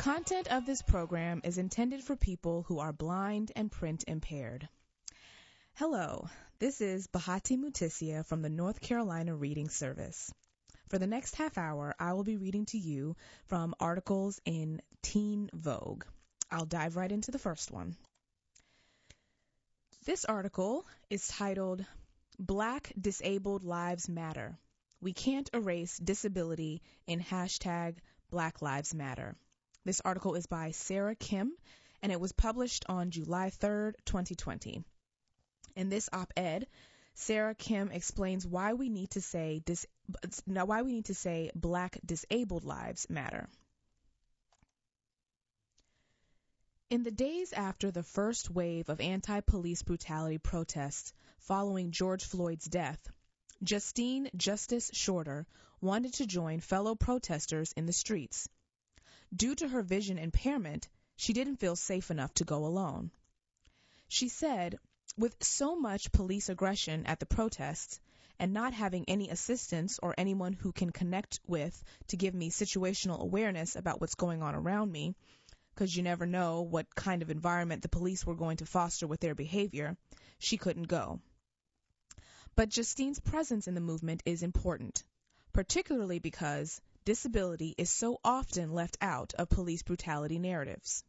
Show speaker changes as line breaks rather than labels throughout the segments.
content of this program is intended for people who are blind and print impaired. Hello, this is Bahati Mutisia from the North Carolina Reading Service. For the next half hour, I will be reading to you from articles in Teen Vogue. I'll dive right into the first one. This article is titled, Black Disabled Lives Matter. We can't erase disability in hashtag Black Lives Matter. This article is by Sarah Kim, and it was published on July 3rd, 2020. In this op-ed, Sarah Kim explains why we need to say Black disabled lives matter. In the days after the first wave of anti-police brutality protests following George Floyd's death, Justine Justice Shorter wanted to join fellow protesters in the streets. Due to her vision impairment, she didn't feel safe enough to go alone. She said, with so much police aggression at the protests and not having any assistance or anyone who can connect with to give me situational awareness about what's going on around me, because you never know what kind of environment the police were going to foster with their behavior, she couldn't go. But Justine's presence in the movement is important, particularly because disability is so often left out of police brutality narratives.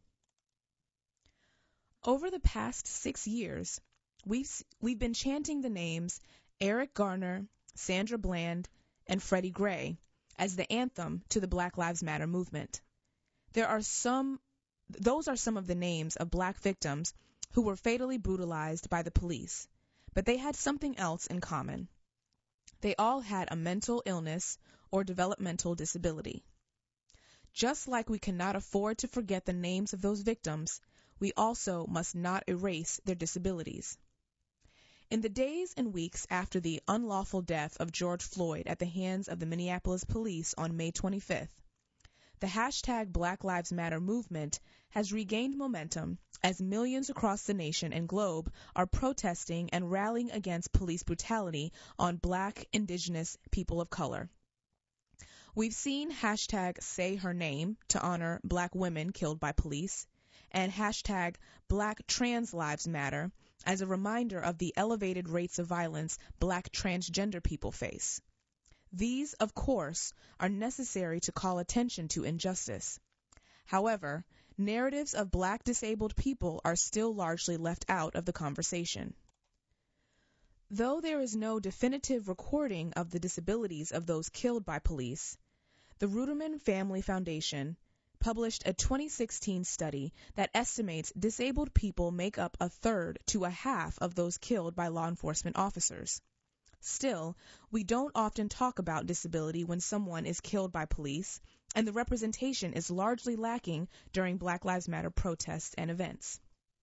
Over the past 6 years, we've been chanting the names Eric Garner, Sandra Bland, and Freddie Gray as the anthem to the Black Lives Matter movement. Those are some of the names of Black victims who were fatally brutalized by the police, but they had something else in common. They all had a mental illness or developmental disability. Just like we cannot afford to forget the names of those victims, we also must not erase their disabilities. In the days and weeks after the unlawful death of George Floyd at the hands of the Minneapolis police on May 25th, the hashtag Black Lives Matter movement has regained momentum as millions across the nation and globe are protesting and rallying against police brutality on Black, Indigenous people of color. We've seen hashtag Say Her Name to honor Black women killed by police, and hashtag Black Trans Lives Matter as a reminder of the elevated rates of violence Black transgender people face. These, of course, are necessary to call attention to injustice. However, narratives of Black disabled people are still largely left out of the conversation. Though there is no definitive recording of the disabilities of those killed by police, the Ruderman Family Foundation published a 2016 study that estimates disabled people make up a third to a half of those killed by law enforcement officers. Still, we don't often talk about disability when someone is killed by police, and the representation is largely lacking during Black Lives Matter protests and events.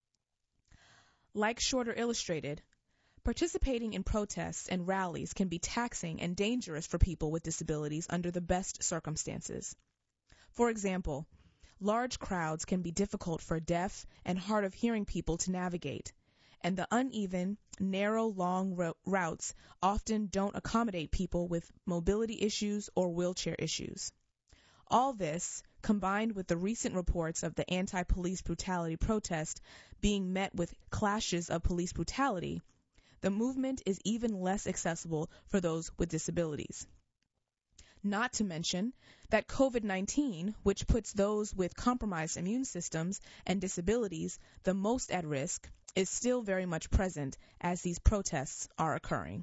Like Shorter illustrated, participating in protests and rallies can be taxing and dangerous for people with disabilities under the best circumstances. For example, large crowds can be difficult for deaf and hard of hearing people to navigate, and the uneven, narrow, long routes often don't accommodate people with mobility issues or wheelchair issues. All this, combined with the recent reports of the anti-police brutality protest being met with clashes of police brutality, the movement is even less accessible for those with disabilities. Not to mention that COVID-19, which puts those with compromised immune systems and disabilities the most at risk, is still very much present as these protests are occurring.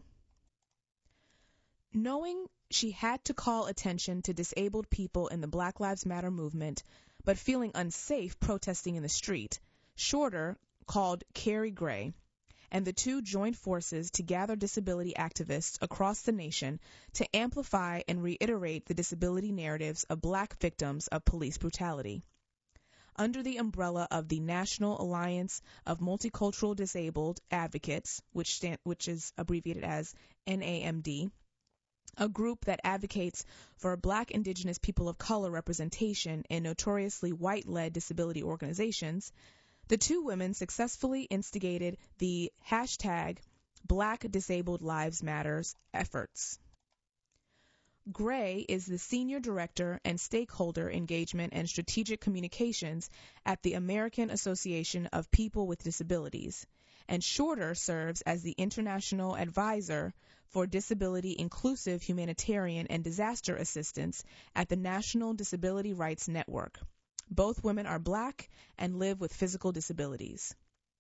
Knowing she had to call attention to disabled people in the Black Lives Matter movement, but feeling unsafe protesting in the street, Shorter called Carrie Gray, and the two joined forces to gather disability activists across the nation to amplify and reiterate the disability narratives of Black victims of police brutality. Under the umbrella of the National Alliance of Multicultural Disabled Advocates, which is abbreviated as NAMD, a group that advocates for Black, Indigenous people of color representation in notoriously white-led disability organizations, the two women successfully instigated the hashtag Black Disabled Lives Matters efforts. Gray is the Senior Director and Stakeholder Engagement and Strategic Communications at the American Association of People with Disabilities, and Shorter serves as the International Advisor for Disability Inclusive Humanitarian and Disaster Assistance at the National Disability Rights Network. Both women are Black and live with physical disabilities.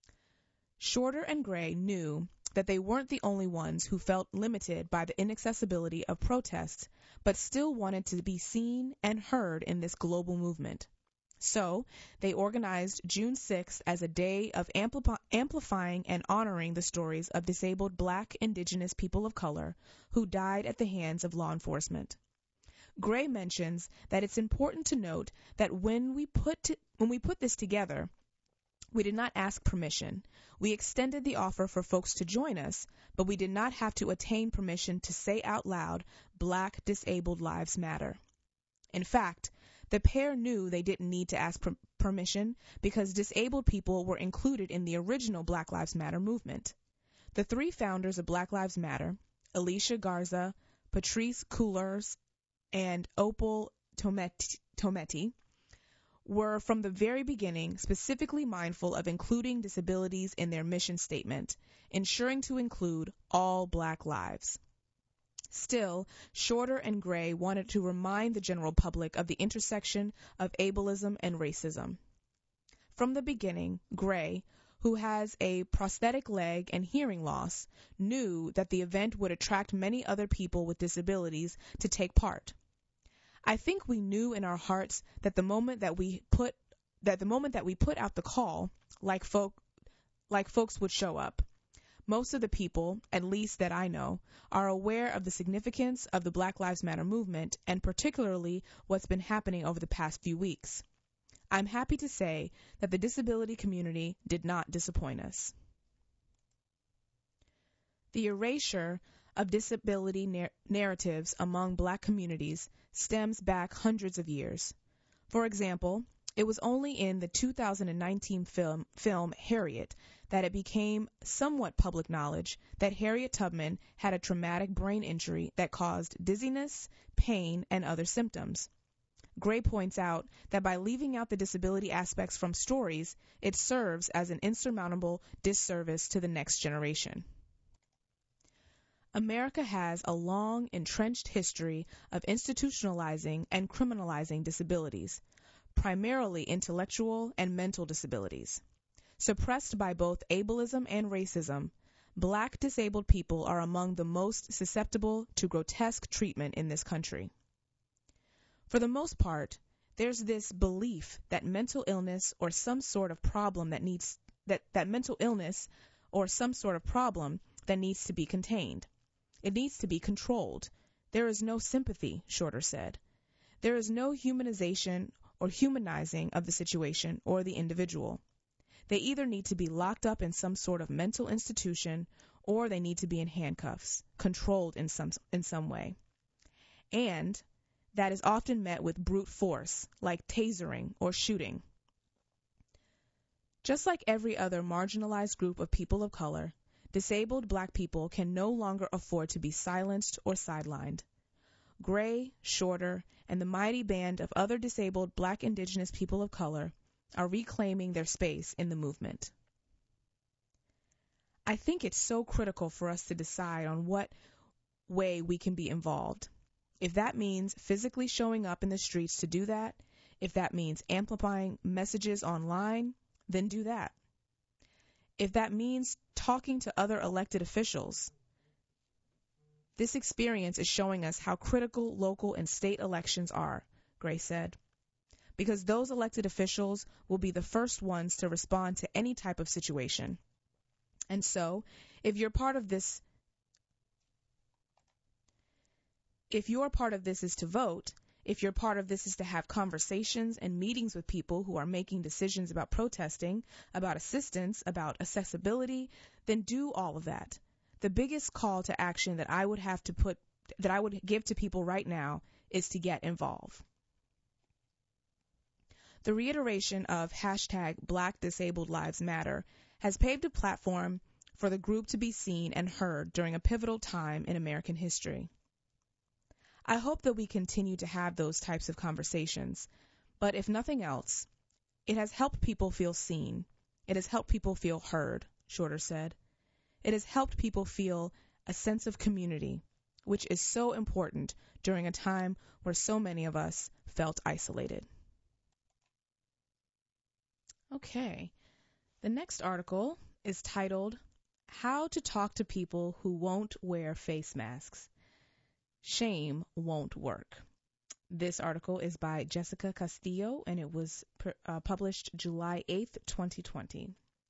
Shorter and Gray knew that they weren't the only ones who felt limited by the inaccessibility of protests, but still wanted to be seen and heard in this global movement. So, they organized June 6th as a day of amplifying and honoring the stories of disabled Black, Indigenous people of color who died at the hands of law enforcement. Gray mentions that it's important to note that when we put this together, we did not ask permission. We extended the offer for folks to join us, but we did not have to attain permission to say out loud, Black Disabled Lives Matter. In fact, the pair knew they didn't need to ask permission because disabled people were included in the original Black Lives Matter movement. The three founders of Black Lives Matter, Alicia Garza, Patrisse Cullors, and Opal Tometi, were from the very beginning specifically mindful of including disabilities in their mission statement, ensuring to include all Black lives. Still, Shorter and Gray wanted to remind the general public of the intersection of ableism and racism. From the beginning, Gray, who has a prosthetic leg and hearing loss, knew that the event would attract many other people with disabilities to take part. I think we knew in our hearts that the moment that we put out the call, like folks would show up. Most of the people, at least that I know, are aware of the significance of the Black Lives Matter movement and particularly what's been happening over the past few weeks. I'm happy to say that the disability community did not disappoint us. The erasure of disability narratives among Black communities stems back hundreds of years. For example, it was only in the 2019 film Harriet that it became somewhat public knowledge that Harriet Tubman had a traumatic brain injury that caused dizziness, pain, and other symptoms. Gray points out that by leaving out the disability aspects from stories, it serves as an insurmountable disservice to the next generation. America has a long, entrenched history of institutionalizing and criminalizing disabilities, primarily intellectual and mental disabilities. Suppressed by both ableism and racism, Black disabled people are among the most susceptible to grotesque treatment in this country. For the most part, there's this belief that mental illness or some sort of problem that needs to be contained. It needs to be controlled. There is no sympathy, Shorter said. There is no humanization or humanizing of the situation or the individual. They either need to be locked up in some sort of mental institution or they need to be in handcuffs, controlled in some way. And that is often met with brute force, like tasering or shooting. Just like every other marginalized group of people of color, disabled Black people can no longer afford to be silenced or sidelined. Gray, Shorter, and the mighty band of other disabled Black Indigenous people of color are reclaiming their space in the movement. I think it's so critical for us to decide on what way we can be involved. If that means physically showing up in the streets to do that, if that means amplifying messages online, then do that. If that means talking to other elected officials, this experience is showing us how critical local and state elections are, Gray said, because those elected officials will be the first ones to respond to any type of situation. And so, if your part of this is to vote, if your part of this is to have conversations and meetings with people who are making decisions about protesting, about assistance, about accessibility, then do all of that. The biggest call to action that I would give to people right now is to get involved. The reiteration of #BlackDisabledLivesMatter has paved a platform for the group to be seen and heard during a pivotal time in American history. I hope that we continue to have those types of conversations. But if nothing else, it has helped people feel seen. It has helped people feel heard, Shorter said. It has helped people feel a sense of community, which is so important during a time where so many of us felt isolated. Okay, the next article is titled, How to Talk to People Who Won't Wear Face Masks. Shame Won't Work. This article is by Jessica Castillo, and it was published July 8th, 2020.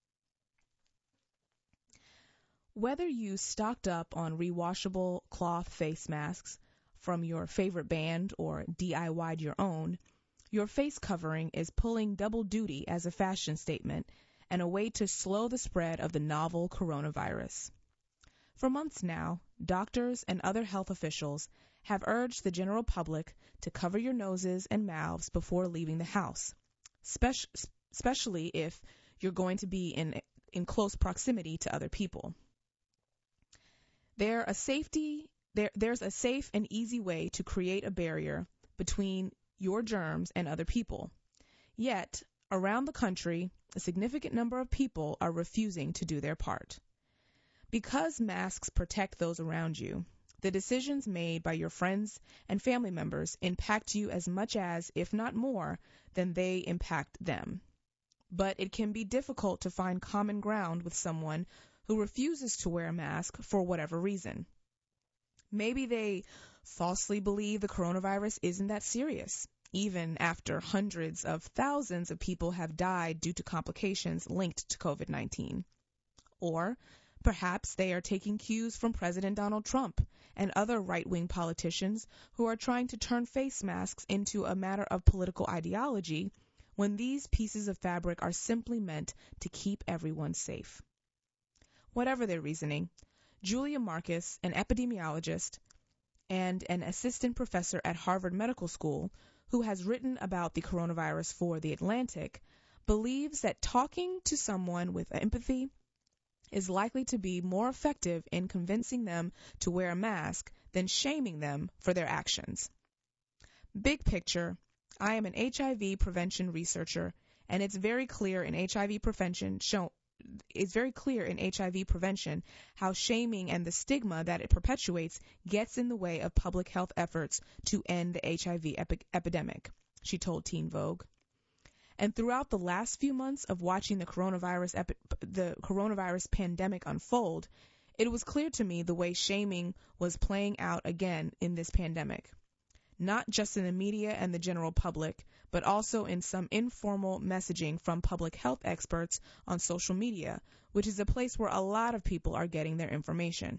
Whether you stocked up on rewashable cloth face masks from your favorite band or DIY'd your own, your face covering is pulling double duty as a fashion statement and a way to slow the spread of the novel coronavirus. For months now, doctors and other health officials have urged the general public to cover your noses and mouths before leaving the house, especially if you're going to be in close proximity to other people. There's a safe and easy way to create a barrier between your germs and other people. Yet, around the country, a significant number of people are refusing to do their part. Because masks protect those around you, the decisions made by your friends and family members impact you as much as, if not more, than they impact them. But it can be difficult to find common ground with someone who refuses to wear a mask for whatever reason. Maybe they falsely believe the coronavirus isn't that serious, even after hundreds of thousands of people have died due to complications linked to COVID-19. Or perhaps they are taking cues from President Donald Trump and other right-wing politicians who are trying to turn face masks into a matter of political ideology when these pieces of fabric are simply meant to keep everyone safe. Whatever their reasoning, Julia Marcus, an epidemiologist and an assistant professor at Harvard Medical School who has written about the coronavirus for The Atlantic, believes that talking to someone with empathy is likely to be more effective in convincing them to wear a mask than shaming them for their actions. Big picture, I am an HIV prevention researcher, and it's very clear in HIV prevention how shaming and the stigma that it perpetuates gets in the way of public health efforts to end the HIV epidemic, she told Teen Vogue. And throughout the last few months of watching the coronavirus pandemic unfold, it was clear to me the way shaming was playing out again in this pandemic. Not just in the media and the general public, but also in some informal messaging from public health experts on social media, which is a place where a lot of people are getting their information.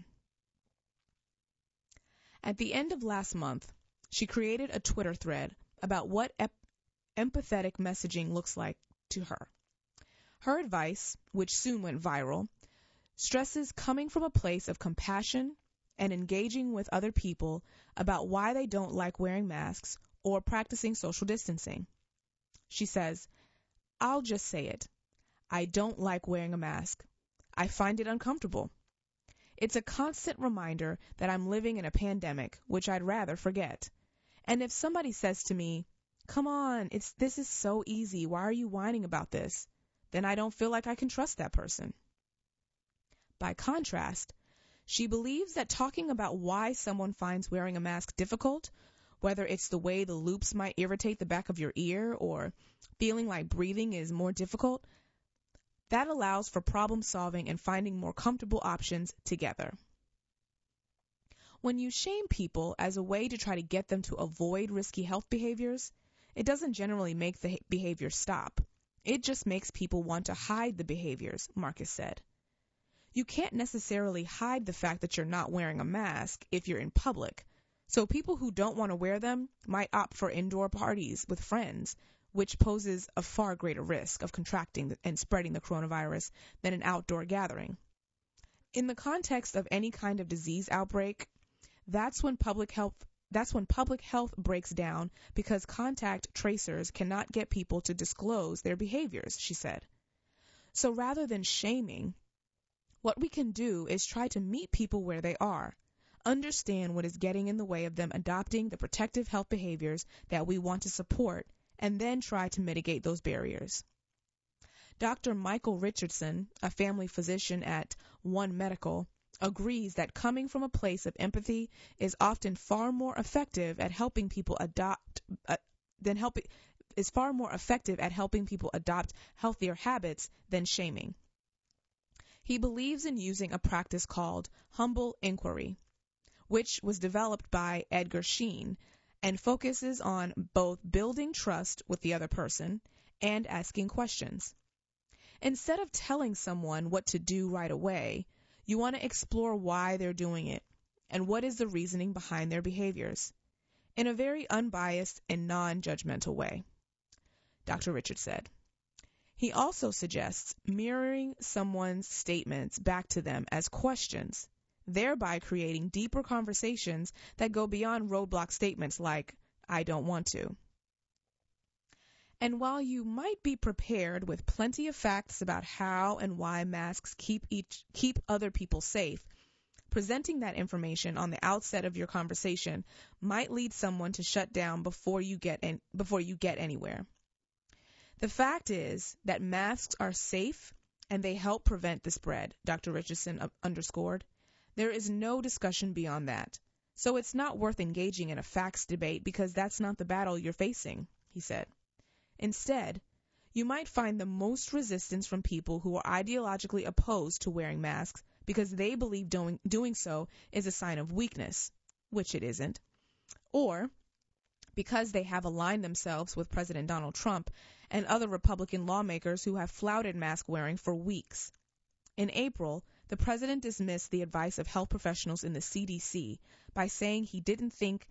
At the end of last month, she created a Twitter thread about what empathetic messaging looks like to her. Her advice, which soon went viral, stresses coming from a place of compassion and engaging with other people about why they don't like wearing masks or practicing social distancing. She says, I'll just say it. I don't like wearing a mask. I find it uncomfortable. It's a constant reminder that I'm living in a pandemic, which I'd rather forget. And if somebody says to me, come on, this is so easy, why are you whining about this? Then I don't feel like I can trust that person. By contrast, she believes that talking about why someone finds wearing a mask difficult, whether it's the way the loops might irritate the back of your ear or feeling like breathing is more difficult, that allows for problem solving and finding more comfortable options together. When you shame people as a way to try to get them to avoid risky health behaviors, it doesn't generally make the behavior stop. It just makes people want to hide the behaviors, Marcus said. You can't necessarily hide the fact that you're not wearing a mask if you're in public. So people who don't want to wear them might opt for indoor parties with friends, which poses a far greater risk of contracting and spreading the coronavirus than an outdoor gathering. In the context of any kind of disease outbreak, that's when public health breaks down because contact tracers cannot get people to disclose their behaviors, she said. So rather than shaming, what we can do is try to meet people where they are, understand what is getting in the way of them adopting the protective health behaviors that we want to support, and then try to mitigate those barriers. Dr. Michael Richardson, a family physician at One Medical, agrees that coming from a place of empathy is often far more effective at helping people adopt healthier habits than shaming. He believes in using a practice called humble inquiry, which was developed by Edgar Schein and focuses on both building trust with the other person and asking questions. Instead of telling someone what to do right away, you want to explore why they're doing it and what is the reasoning behind their behaviors, in a very unbiased and non-judgmental way, Dr. Richard said. He also suggests mirroring someone's statements back to them as questions, thereby creating deeper conversations that go beyond roadblock statements like, "I don't want to." And while you might be prepared with plenty of facts about how and why masks keep other people safe, presenting that information on the outset of your conversation might lead someone to shut down before you get anywhere. The fact is that masks are safe and they help prevent the spread, Dr. Richardson underscored. There is no discussion beyond that. So it's not worth engaging in a facts debate because that's not the battle you're facing, he said. Instead, you might find the most resistance from people who are ideologically opposed to wearing masks because they believe doing so is a sign of weakness, which it isn't, or because they have aligned themselves with President Donald Trump and other Republican lawmakers who have flouted mask wearing for weeks. In April, the president dismissed the advice of health professionals in the CDC by saying he didn't think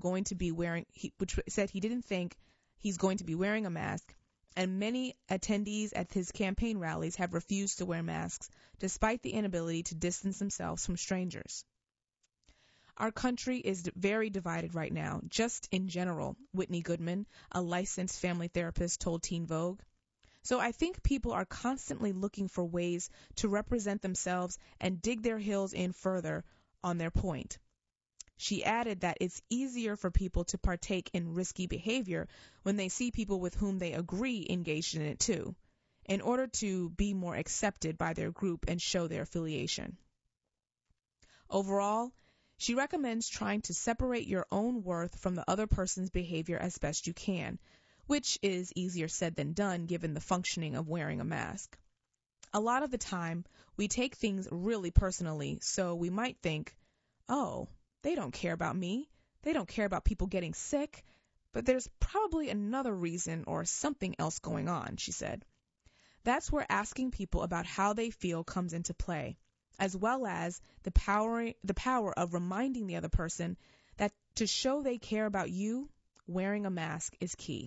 he's going to be wearing a mask, and many attendees at his campaign rallies have refused to wear masks, despite the inability to distance themselves from strangers. Our country is very divided right now, just in general, Whitney Goodman, a licensed family therapist, told Teen Vogue. So I think people are constantly looking for ways to represent themselves and dig their heels in further on their point. She added that it's easier for people to partake in risky behavior when they see people with whom they agree engaged in it too, in order to be more accepted by their group and show their affiliation. Overall, she recommends trying to separate your own worth from the other person's behavior as best you can, which is easier said than done given the functioning of wearing a mask. A lot of the time, we take things really personally, so we might think, "Oh, they don't care about me. They don't care about people getting sick." But there's probably another reason or something else going on, she said. That's where asking people about how they feel comes into play, as well as the power of reminding the other person that to show they care about you, wearing a mask is key.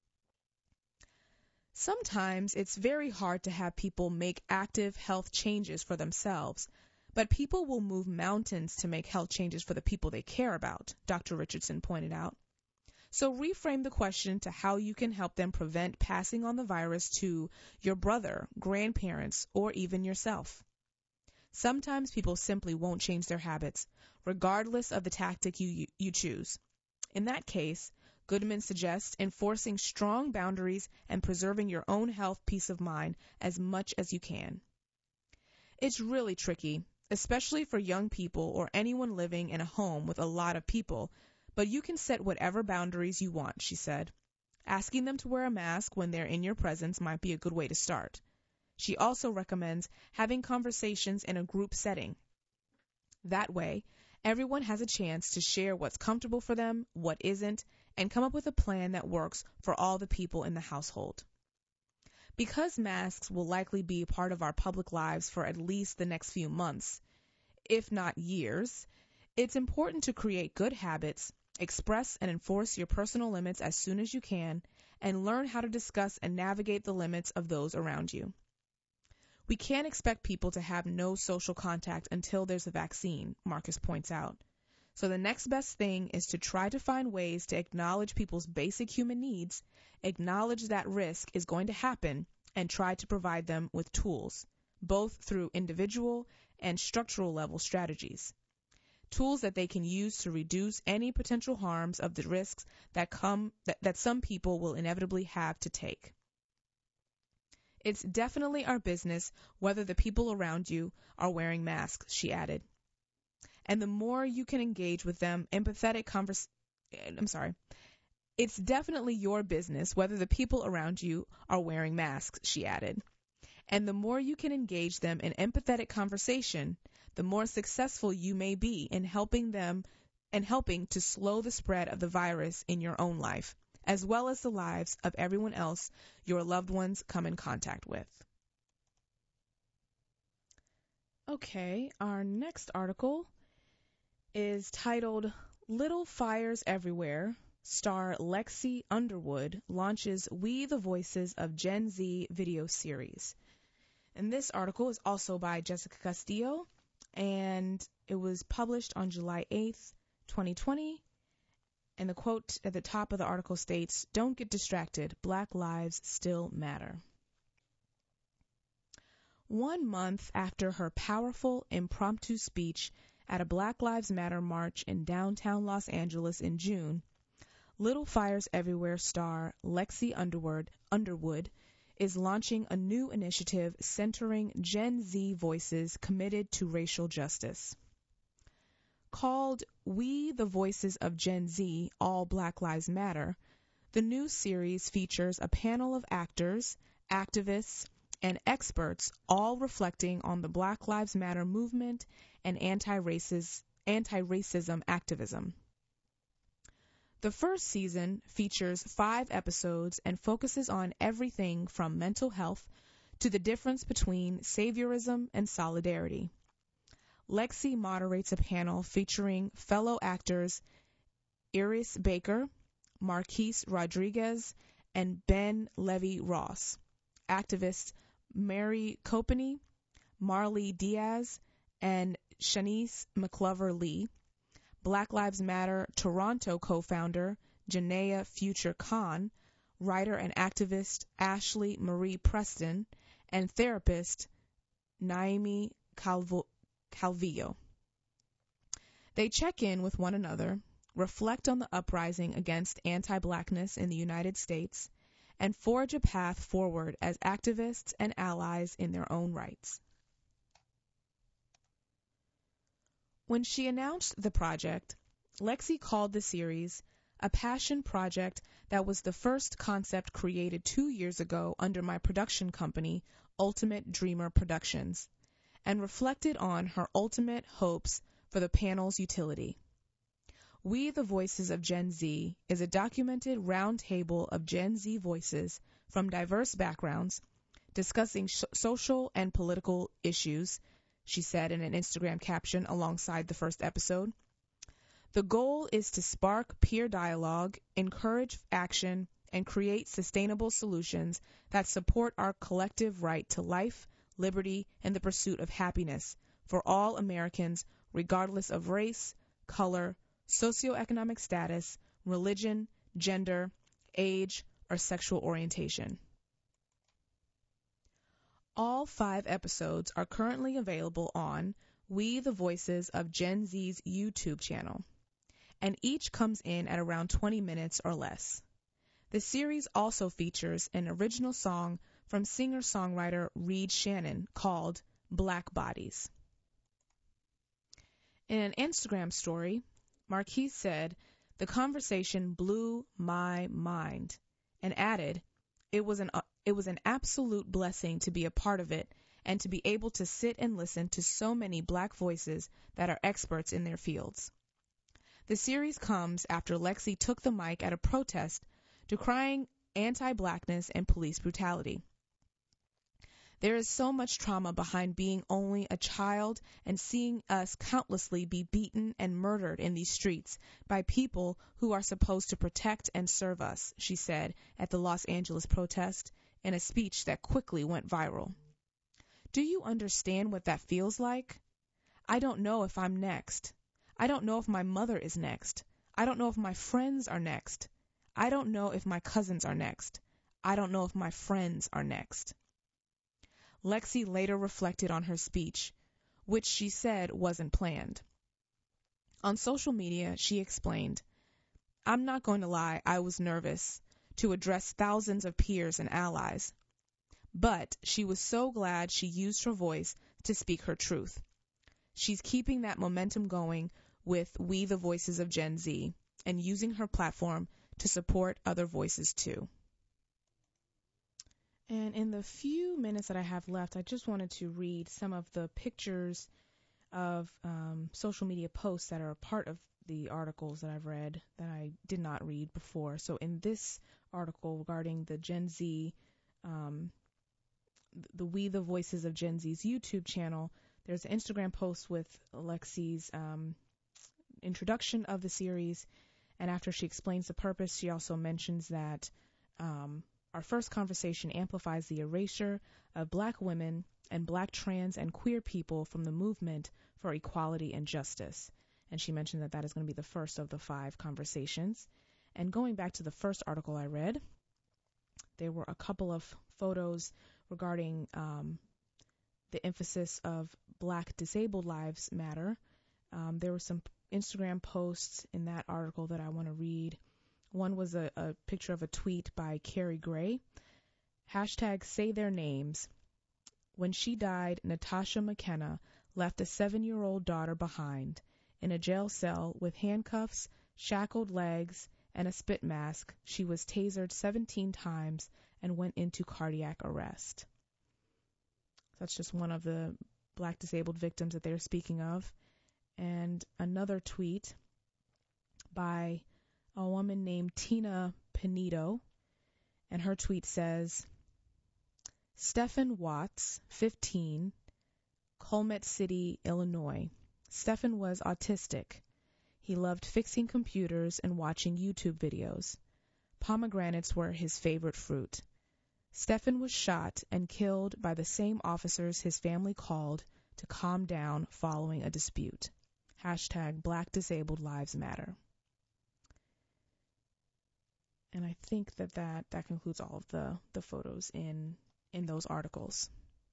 Sometimes it's very hard to have people make active health changes for themselves, but people will move mountains to make health changes for the people they care about, Dr. Richardson pointed out. So reframe the question to how you can help them prevent passing on the virus to your brother, grandparents, or even yourself. Sometimes people simply won't change their habits, regardless of the tactic you choose. In that case, Goodman suggests enforcing strong boundaries and preserving your own health peace of mind as much as you can. It's really tricky, especially for young people or anyone living in a home with a lot of people, but you can set whatever boundaries you want, she said. Asking them to wear a mask when they're in your presence might be a good way to start. She also recommends having conversations in a group setting. That way, everyone has a chance to share what's comfortable for them, what isn't, and come up with a plan that works for all the people in the household. Because masks will likely be a part of our public lives for at least the next few months, if not years, it's important to create good habits, express and enforce your personal limits as soon as you can, and learn how to discuss and navigate the limits of those around you. We can't expect people to have no social contact until there's a vaccine, Marcus points out. So the next best thing is to try to find ways to acknowledge people's basic human needs, acknowledge that risk is going to happen, and try to provide them with tools, both through individual and structural level strategies. tools that they can use to reduce any potential harms of the risks that some people will inevitably have to take. It's definitely our business whether the people around you are wearing masks, she added. And the more you can engage with them, It's definitely your business whether the people around you are wearing masks, she added. And the more you can engage them in empathetic conversation, the more successful you may be in helping to slow the spread of the virus in your own life, as well as the lives of everyone else your loved ones come in contact with. Okay, our next article is titled Little Fires Everywhere. Star Lexi Underwood launches We the Voices of Gen Z video series. And this article is also by Jessica Castillo, and it was published on July 8th, 2020. And the quote at the top of the article states, "Don't get distracted. Black lives still matter." 1 month after her powerful impromptu speech at a Black Lives Matter march in downtown Los Angeles in June, Little Fires Everywhere star Lexi Underwood is launching a new initiative centering Gen Z voices committed to racial justice. Called We the Voices of Gen Z, All Black Lives Matter, the new series features a panel of actors, activists, and experts all reflecting on the Black Lives Matter movement and anti-racism activism. The first season features 5 episodes and focuses on everything from mental health to the difference between saviorism and solidarity. Lexi moderates a panel featuring fellow actors Iris Baker, Marquise Rodriguez, and Ben Levy-Ross, activists Mary Copeny, Marley Diaz, and Shanice McClover-Lee, Black Lives Matter Toronto co-founder Janaea Future Khan, writer and activist Ashley Marie Preston, and therapist Naomi Calvillo. They check in with one another, reflect on the uprising against anti-blackness in the United States, and forge a path forward as activists and allies in their own rights. When she announced the project, Lexi called the series a passion project that was the first concept created 2 years ago under my production company, Ultimate Dreamer Productions, and reflected on her ultimate hopes for the panel's utility. We the Voices of Gen Z is a documented roundtable of Gen Z voices from diverse backgrounds discussing social and political issues, she said in an Instagram caption alongside the first episode. The goal is to spark peer dialogue, encourage action, and create sustainable solutions that support our collective right to life, liberty, and the pursuit of happiness for all Americans, regardless of race, color, socioeconomic status, religion, gender, age, or sexual orientation. All 5 episodes are currently available on We the Voices of Gen Z's YouTube channel, and each comes in at around 20 minutes or less. The series also features an original song from singer-songwriter Reed Shannon called Black Bodies. In an Instagram story, Marquise said, "The conversation blew my mind," and added, It was an absolute blessing to be a part of it and to be able to sit and listen to so many black voices that are experts in their fields." The series comes after Lexi took the mic at a protest decrying anti-blackness and police brutality. There is so much trauma behind being only a child and seeing us countlessly be beaten and murdered in these streets by people who are supposed to protect and serve us, she said at the Los Angeles protest in a speech that quickly went viral. Do you understand what that feels like? I don't know if I'm next. I don't know if my mother is next. I don't know if my friends are next. I don't know if my cousins are next. I don't know if my friends are next. Lexi later reflected on her speech, which she said wasn't planned. On social media, she explained, "I'm not going to lie, I was nervous to address thousands of peers and allies. But she was so glad she used her voice to speak her truth. She's keeping that momentum going with We the Voices of Gen Z and using her platform to support other voices too." And in the few minutes that I have left, I just wanted to read some of the pictures of social media posts that are a part of the articles that I've read that I did not read before. So in this article regarding the Gen Z, the We the Voices of Gen Z's YouTube channel, there's an Instagram post with Alexi's introduction of the series, and after she explains the purpose, she also mentions that our first conversation amplifies the erasure of Black women and Black trans and queer people from the movement for equality and justice. And she mentioned that that is going to be the first of the 5 conversations. And going back to the first article I read, there were a couple of photos regarding the emphasis of Black disabled lives matter. There were some Instagram posts in that article that I want to read. One was a picture of a tweet by Carrie Gray. Hashtag say their names. When she died, Natasha McKenna left a 7-year-old daughter behind in a jail cell with handcuffs, shackled legs, and a spit mask. She was tasered 17 times and went into cardiac arrest. That's just one of the Black disabled victims that they're speaking of. And another tweet by a woman named Tina Pinedo, and her tweet says, Stephen Watts, 15, Colmet City, Illinois. Stephen was autistic. He loved fixing computers and watching YouTube videos. Pomegranates were his favorite fruit. Stephen was shot and killed by the same officers his family called to calm down following a dispute. Hashtag Black Disabled Lives Matter. And I think that concludes all of the photos in those articles.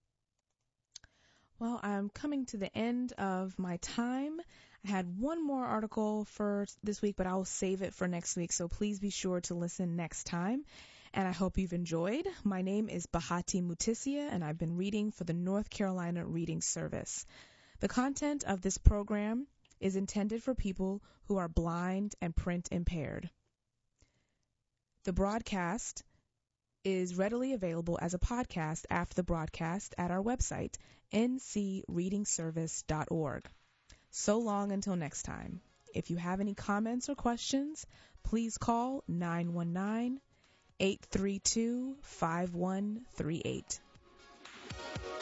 Well, I'm coming to the end of my time. I had one more article for this week, but I will save it for next week, so please be sure to listen next time. And I hope you've enjoyed. My name is Bahati Mutisia, and I've been reading for the North Carolina Reading Service. The content of this program is intended for people who are blind and print impaired. The broadcast is readily available as a podcast after the broadcast at our website, ncreadingservice.org. So long until next time. If you have any comments or questions, please call 919-832-5138.